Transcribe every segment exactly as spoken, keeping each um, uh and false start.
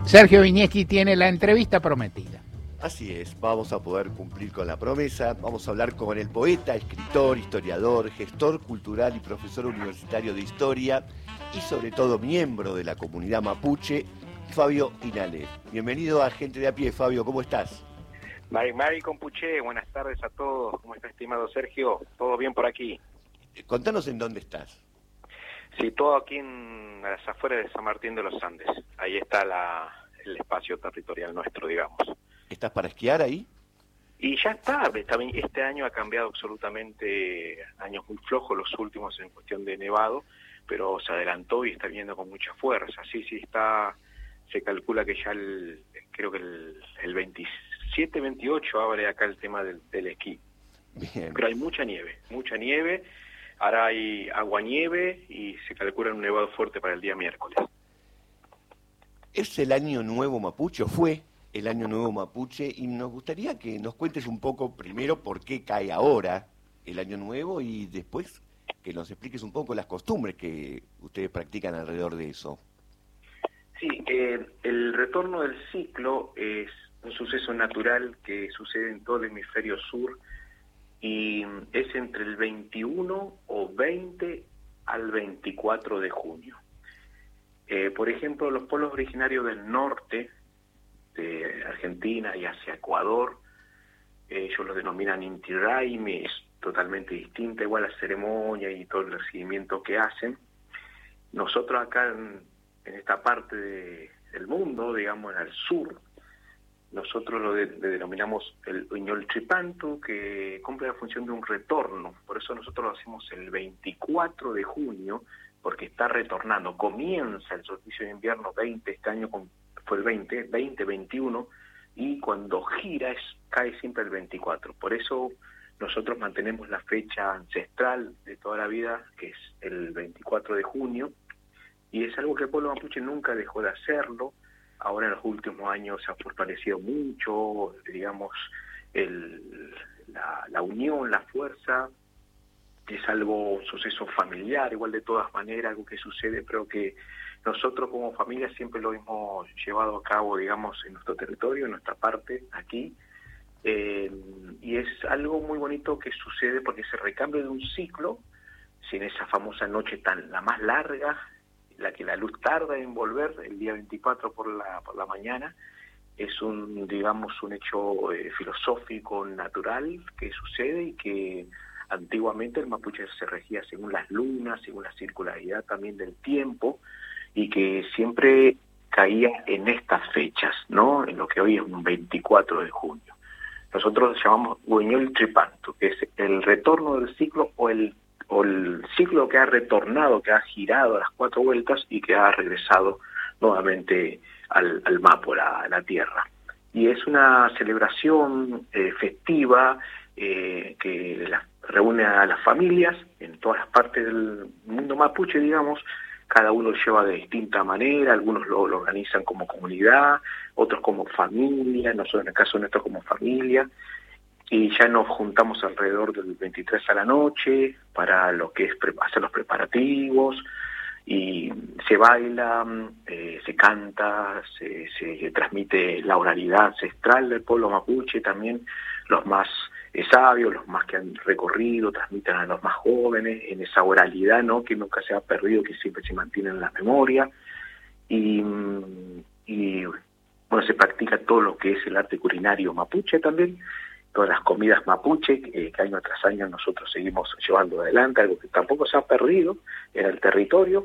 Sergio Viñeschi tiene la entrevista prometida. Así es, vamos a poder cumplir con la promesa. Vamos a hablar con el poeta, escritor, historiador, gestor cultural y profesor universitario de historia y sobre todo miembro de la comunidad mapuche, Fabio Inale. Bienvenido a Gente de a Pie, Fabio, ¿cómo estás? Mari Mari Compuche, buenas tardes a todos. ¿Cómo está, estimado Sergio? ¿Todo bien por aquí? Contanos en dónde estás. Sí, todo aquí en las afueras de San Martín de los Andes. Ahí está la, el espacio territorial nuestro, digamos. ¿Estás para esquiar ahí? Y ya está, este año ha cambiado absolutamente, años muy flojos los últimos en cuestión de nevado, pero se adelantó y está viniendo con mucha fuerza. Sí, sí, está, se calcula que ya el, creo que el, el veintisiete, veintiocho abre acá el tema del, del esquí. Bien. Pero hay mucha nieve, mucha nieve, ahora hay aguanieve y se calcula un nevado fuerte para el día miércoles. ¿Es el año nuevo mapuche? ¿Fue el año nuevo mapuche? Y nos gustaría que nos cuentes un poco primero por qué cae ahora el año nuevo y después que nos expliques un poco las costumbres que ustedes practican alrededor de eso. Sí, eh, el retorno del ciclo es un suceso natural que sucede en todo el hemisferio sur y es entre el veintiuno o veinte al veinticuatro de junio. Eh, por ejemplo, los pueblos originarios del norte de Argentina y hacia Ecuador, eh, ellos lo denominan Inti Raymi, es totalmente distinta, igual la ceremonia y todo el recibimiento que hacen. Nosotros acá en, en esta parte de, del mundo, digamos, en el sur, nosotros lo de, le denominamos el Uñol Tripantu, que cumple la función de un retorno. Por eso nosotros lo hacemos el veinticuatro de junio, porque está retornando. Comienza el solsticio de invierno veinte, este año fue el veinte, veinte, veintiuno, y cuando gira es, cae siempre el veinticuatro. Por eso nosotros mantenemos la fecha ancestral de toda la vida, que es el veinticuatro de junio, y es algo que el pueblo mapuche nunca dejó de hacerlo. Ahora en los últimos años se ha fortalecido mucho, digamos, el, la, la unión, la fuerza. Es algo, un suceso familiar, igual de todas maneras, algo que sucede, pero que nosotros como familia siempre lo hemos llevado a cabo, digamos, en nuestro territorio, en nuestra parte, aquí. Eh, y es algo muy bonito que sucede porque se recambia de un ciclo, sin esa famosa noche tan la más larga, la que la luz tarda en volver, el día veinticuatro por la, por la mañana. Es un, digamos, un hecho eh, filosófico, natural, que sucede y que antiguamente el mapuche se regía según las lunas, según la circularidad también del tiempo, y que siempre caía en estas fechas, ¿no? En lo que hoy es un veinticuatro de junio. Nosotros llamamos Uñol Tripantu, que es el retorno del ciclo o el, o el ciclo que ha retornado, que ha girado a las cuatro vueltas y que ha regresado nuevamente al, al Mapo, a la tierra. Y es una celebración eh, festiva eh, que la, reúne a las familias en todas las partes del mundo mapuche, digamos. Cada uno lo lleva de distinta manera, algunos lo, lo organizan como comunidad, otros como familia, nosotros en el caso nuestro como familia, y ya nos juntamos alrededor del veintitrés a la noche para lo que es pre- hacer los preparativos, y se baila, eh, se canta, se, se transmite la oralidad ancestral del pueblo mapuche también, los más eh, sabios, los más que han recorrido, transmiten a los más jóvenes en esa oralidad, ¿no?, que nunca se ha perdido, que siempre se mantiene en la memoria. Y, y bueno, se practica todo lo que es el arte culinario mapuche también, todas las comidas mapuche, eh, que año tras año nosotros seguimos llevando adelante, algo que tampoco se ha perdido en el territorio.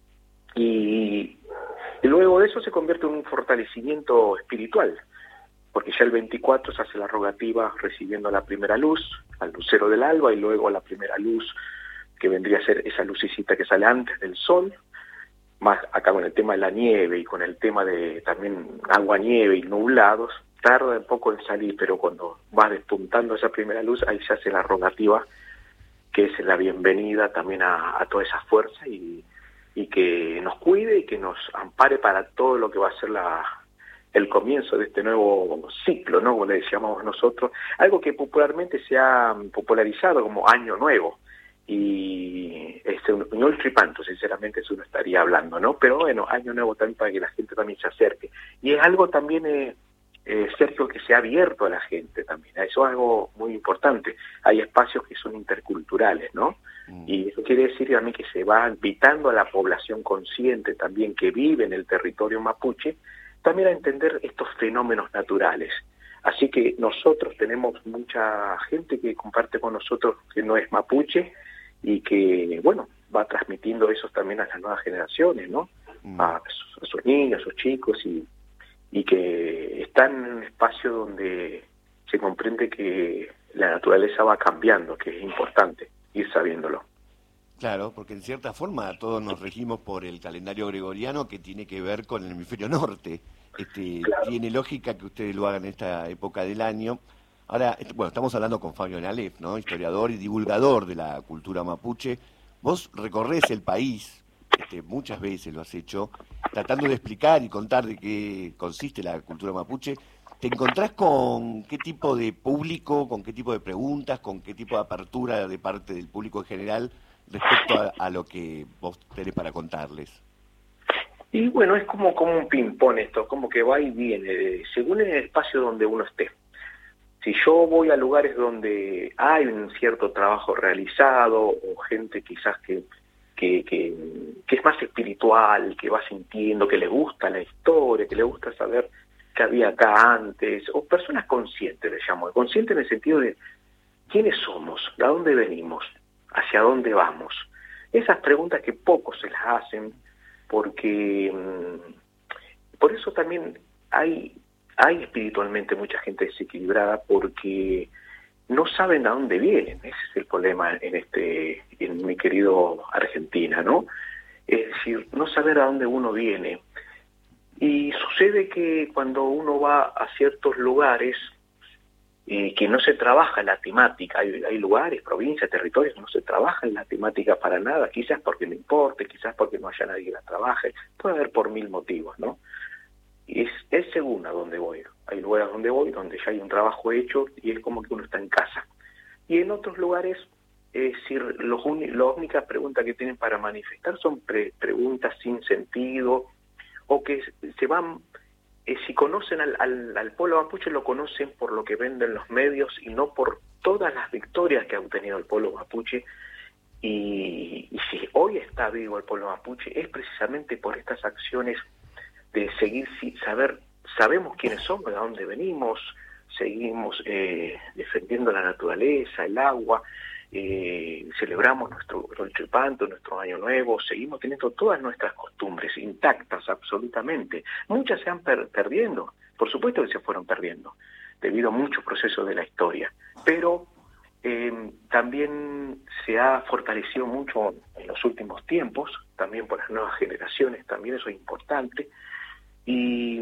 Y, y luego de eso se convierte en un fortalecimiento espiritual, porque ya el veinticuatro se hace la rogativa recibiendo la primera luz, al lucero del alba, y luego la primera luz, que vendría a ser esa lucecita que sale antes del sol, más acá con el tema de la nieve y con el tema de también agua, nieve y nublados, tarda un poco en salir, pero cuando va despuntando esa primera luz, ahí se hace la rogativa, que es la bienvenida también a, a toda esa fuerza y, y que nos cuide y que nos ampare para todo lo que va a ser la el comienzo de este nuevo ciclo, ¿no?, como le decíamos nosotros, algo que popularmente se ha popularizado como Año Nuevo, y este, un, un Oltripanto, sinceramente, eso no estaría hablando, ¿no? Pero bueno, año nuevo también para que la gente también se acerque. Y es algo también, eh, eh, Sergio, que se ha abierto a la gente también. Eso es algo muy importante. Hay espacios que son interculturales, ¿no? Mm. Y eso quiere decir a mí que se va invitando a la población consciente también que vive en el territorio mapuche, también a entender estos fenómenos naturales. Así que nosotros tenemos mucha gente que comparte con nosotros que no es mapuche y que, bueno, va transmitiendo eso también a las nuevas generaciones, ¿no? Mm. A, a sus niños, a sus chicos, y, y que están en un espacio donde se comprende que la naturaleza va cambiando, que es importante ir sabiéndolo. Claro, porque en cierta forma todos nos regimos por el calendario gregoriano que tiene que ver con el hemisferio norte. Este, claro. Tiene lógica que ustedes lo hagan en esta época del año. Ahora, bueno, estamos hablando con Fabio Nalef, ¿no? Historiador y divulgador de la cultura mapuche. Vos recorrés el país, este, muchas veces lo has hecho, tratando de explicar y contar de qué consiste la cultura mapuche. ¿Te encontrás con qué tipo de público, con qué tipo de preguntas, con qué tipo de apertura de parte del público en general respecto a, a lo que vos tenés para contarles? Y bueno, es como, como un ping-pong esto, como que va y viene, según el espacio donde uno esté. Si yo voy a lugares donde hay un cierto trabajo realizado, o gente quizás que, que, que, que es más espiritual, que va sintiendo, que le gusta la historia, que le gusta saber qué había acá antes, o personas conscientes, le llamo, conscientes en el sentido de quiénes somos, de dónde venimos, hacia dónde vamos. Esas preguntas que pocos se las hacen, porque mmm, por eso también hay hay espiritualmente mucha gente desequilibrada, porque no saben a dónde vienen. Ese es el problema en este en mi querido Argentina, ¿no? Es decir, no saber a dónde uno viene. Y sucede que cuando uno va a ciertos lugares eh, que no se trabaja la temática, hay, hay lugares, provincias, territorios que no se trabaja en la temática para nada, quizás porque no importe, quizás porque no haya nadie que la trabaje, puede haber por mil motivos, ¿no? Y es, es según a dónde voy. Hay lugares donde voy donde ya hay un trabajo hecho y es como que uno está en casa. Y en otros lugares, es decir, los uni, las únicas preguntas que tienen para manifestar son pre, preguntas sin sentido, o que se van... Eh, si conocen al, al, al pueblo mapuche, lo conocen por lo que venden los medios y no por todas las victorias que ha obtenido el pueblo mapuche. Y, y si hoy está vivo el pueblo mapuche es precisamente por estas acciones de seguir, saber, sabemos quiénes somos, de dónde venimos, seguimos eh, defendiendo la naturaleza, el agua, eh, celebramos nuestro Oltripanto, nuestro Año Nuevo, seguimos teniendo todas nuestras costumbres intactas absolutamente. Muchas se han per perdiendo, por supuesto que se fueron perdiendo, debido a muchos procesos de la historia, pero eh, también se ha fortalecido mucho en los últimos tiempos, también por las nuevas generaciones, también eso es importante. Y,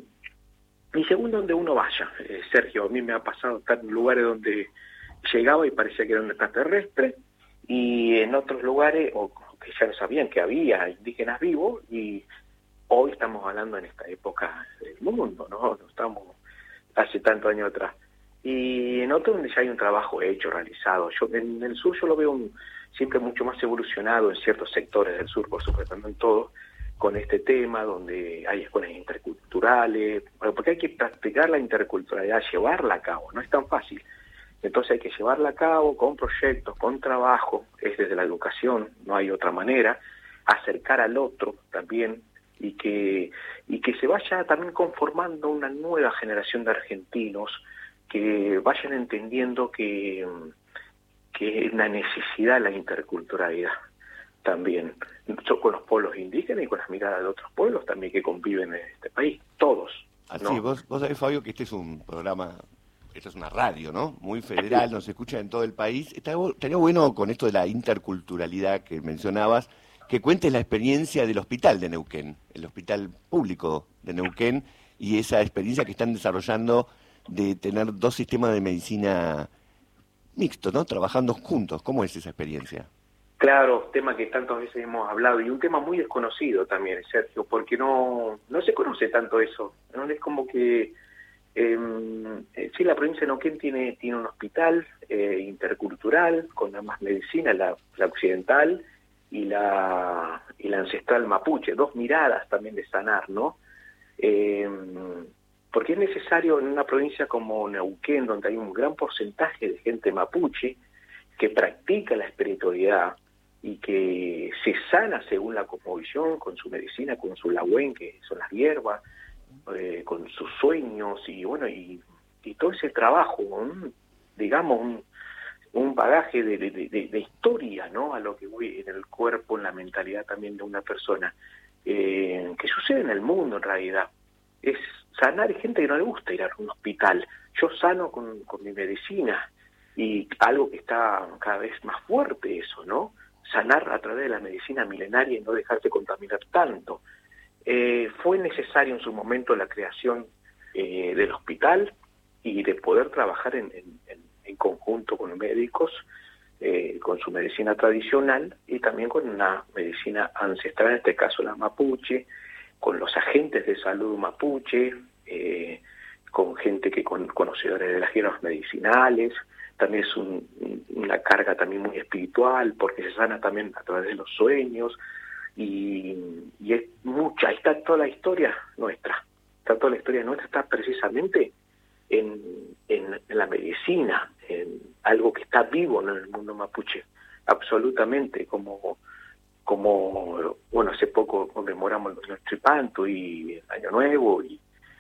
y según donde uno vaya, eh, Sergio, a mí me ha pasado estar en lugares donde llegaba y parecía que era un extraterrestre, y en otros lugares, o que ya no sabían que había indígenas vivos, y hoy estamos hablando en esta época del mundo, ¿no? No estamos hace tantos años atrás. Y en otros donde ya hay un trabajo hecho, realizado. Yo en el sur yo lo veo un, siempre mucho más evolucionado en ciertos sectores del sur, por supuesto, no en todos, con este tema, donde hay escuelas interculturales, porque hay que practicar la interculturalidad, llevarla a cabo, no es tan fácil. Entonces hay que llevarla a cabo con proyectos, con trabajo, es desde la educación, no hay otra manera, acercar al otro también, y que, y que se vaya también conformando una nueva generación de argentinos que vayan entendiendo que, que es una necesidad la interculturalidad también, con los pueblos indígenas y con las miradas de otros pueblos también que conviven en este país, todos, ¿no? Así, vos, vos sabés, Fabio, que este es un programa, esta es una radio, ¿no? Muy federal, nos escucha en todo el país. Estaría bueno con esto de la interculturalidad que mencionabas, que cuentes la experiencia del hospital de Neuquén, el hospital público de Neuquén, y esa experiencia que están desarrollando de tener dos sistemas de medicina mixtos, ¿no? Trabajando juntos. ¿Cómo es esa experiencia? Claro, tema que tantas veces hemos hablado, y un tema muy desconocido también, Sergio, porque no no se conoce tanto eso, ¿no? Es como que Eh, eh, sí, la provincia de Neuquén tiene, tiene un hospital eh, intercultural con ambas medicinas, la, la occidental y la, y la ancestral mapuche, dos miradas también de sanar, ¿no? Eh, porque es necesario en una provincia como Neuquén, donde hay un gran porcentaje de gente mapuche que practica la espiritualidad y que se sana según la cosmovisión, con su medicina, con su lagüen, que son las hierbas, eh, con sus sueños y bueno, y, y todo ese trabajo, un, digamos, un, un bagaje de, de, de, de historia, ¿no? A lo que voy en el cuerpo, en la mentalidad también de una persona, eh, que sucede en el mundo en realidad. Es sanar, hay gente que no le gusta ir a un hospital. Yo sano con, con mi medicina, y algo que está cada vez más fuerte eso, ¿no? Sanar a través de la medicina milenaria y no dejarse contaminar tanto. Eh, fue necesario en su momento la creación eh, del hospital y de poder trabajar en, en, en conjunto con los médicos, eh, con su medicina tradicional y también con una medicina ancestral, en este caso la mapuche, con los agentes de salud mapuche, eh, con gente que con conocedores de las hierbas medicinales. También es un, una carga también muy espiritual, porque se sana también a través de los sueños, y, y es mucha, ahí está toda la historia nuestra, está toda la historia nuestra, está precisamente en, en, en la medicina, en algo que está vivo, ¿no?, en el mundo mapuche, absolutamente, como, como bueno, hace poco conmemoramos el Tripanto y el Año Nuevo, y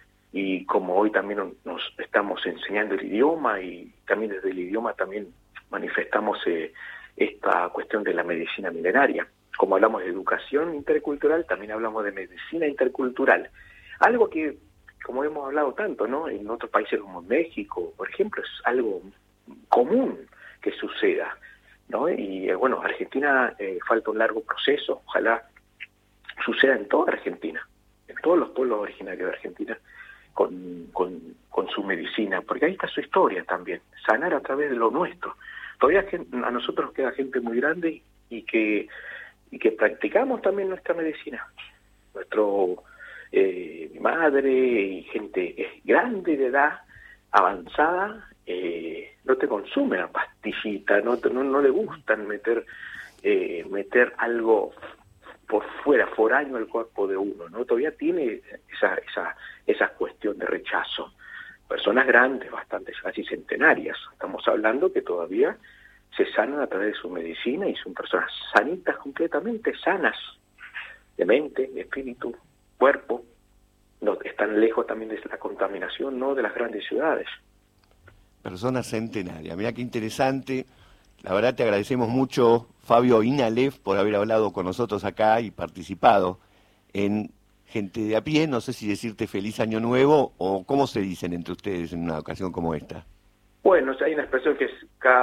y como hoy también nos estamos enseñando el idioma, y también desde el idioma también manifestamos eh, esta cuestión de la medicina milenaria. Como hablamos de educación intercultural, también hablamos de medicina intercultural. Algo que, como hemos hablado tanto, ¿no?, en otros países como México, por ejemplo, es algo común que suceda, ¿no? Y eh, bueno, Argentina eh, falta un largo proceso, ojalá suceda en toda Argentina, en todos los pueblos originarios de Argentina, Con, con, con su medicina, porque ahí está su historia también, sanar a través de lo nuestro. Todavía a nosotros queda gente muy grande y que y que practicamos también nuestra medicina. Nuestro eh, mi madre y gente es grande de edad, avanzada, eh, no te consume la pastillita, no, te, no, no le gustan meter eh, meter algo por fuera, foráneo al cuerpo de uno, ¿no? Todavía tiene esa, esa, esa cuestión de rechazo. Personas grandes, bastante, casi centenarias, estamos hablando que todavía se sanan a través de su medicina y son personas sanitas, completamente sanas, de mente, de espíritu, cuerpo, no están lejos también de la contaminación, no de las grandes ciudades. Personas centenarias, mira qué interesante. La verdad te agradecemos mucho, Fabio Inalev, por haber hablado con nosotros acá y participado en Gente de a Pie. No sé si decirte feliz año nuevo o cómo se dicen entre ustedes en una ocasión como esta. Bueno, hay una expresión que es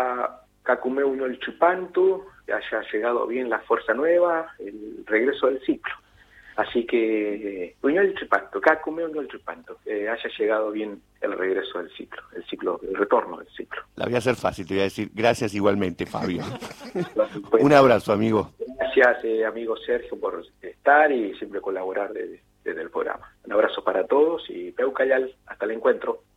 Kakume uno el Chupantu, que haya llegado bien la fuerza nueva, el regreso del ciclo. Así que, Uño el Chupantu, Kakume uno el Chupantu, que haya llegado bien el regreso del ciclo, el ciclo, el retorno del ciclo. La voy a hacer fácil, te voy a decir gracias igualmente, Fabio. Un abrazo, amigo. Gracias, eh, amigo Sergio, por estar y siempre colaborar desde, desde el programa. Un abrazo para todos y Peucayal, hasta el encuentro.